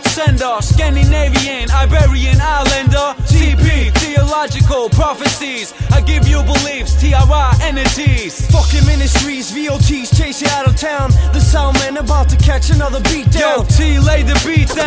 outsender, Scandinavian, Iberian Islander, TP, theological prophecies. I give you beliefs, TRI entities. Fucking ministries, VOTs chase you out of town. The sound man about to catch another beat down. Yo, T lay the beat down.